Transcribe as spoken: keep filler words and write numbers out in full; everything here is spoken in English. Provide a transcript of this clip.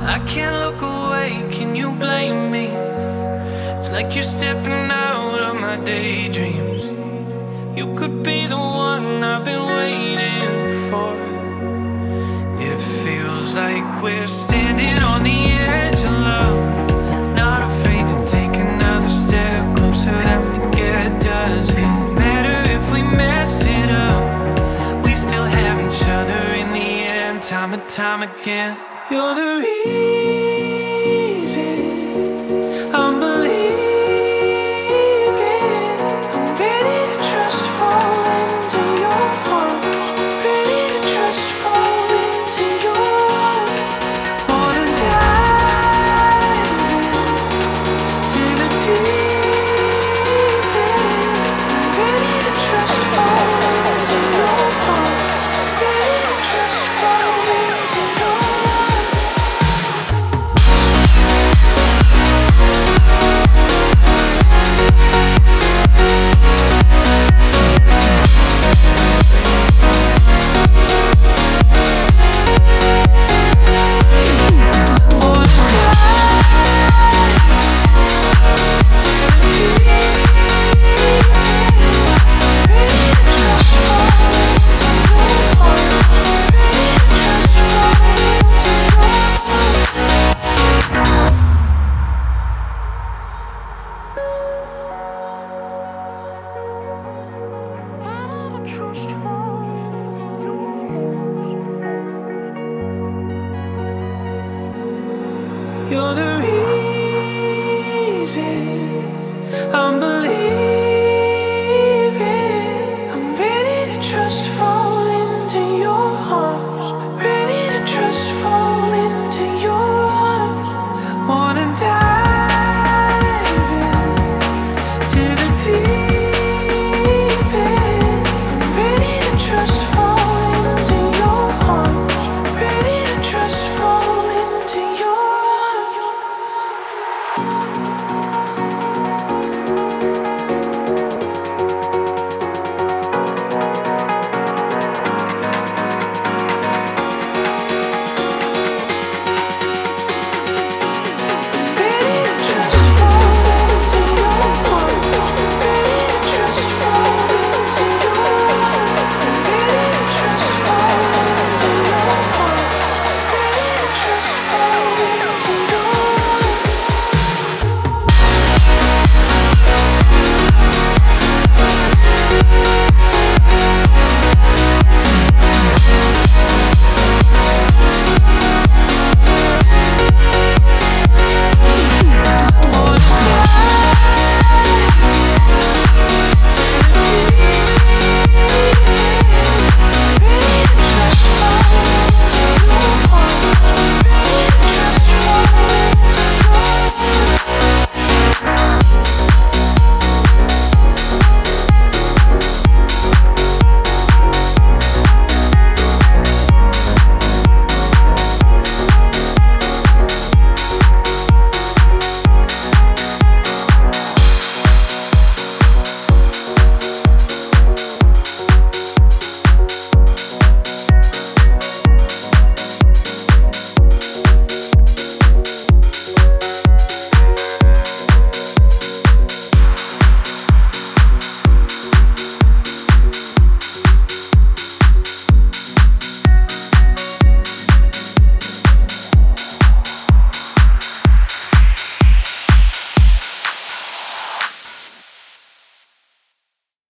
I can't look away, can you blame me? It's like you're stepping out of my daydreams. You could be the one I've been waiting for. It feels like we're standing on the edge of love, not afraid to take another step closer than we get. Does it matter if we mess it up? We still have each other in the end, time and time again. You're the reason I'm believing. I'm ready to trust, fall into your arms. Ready to trust, fall into your arms. Wanna dive into the deep end. Ready to trust, fall into your arms. Ready to trust, fall into your arms. You're the reason I'm believing.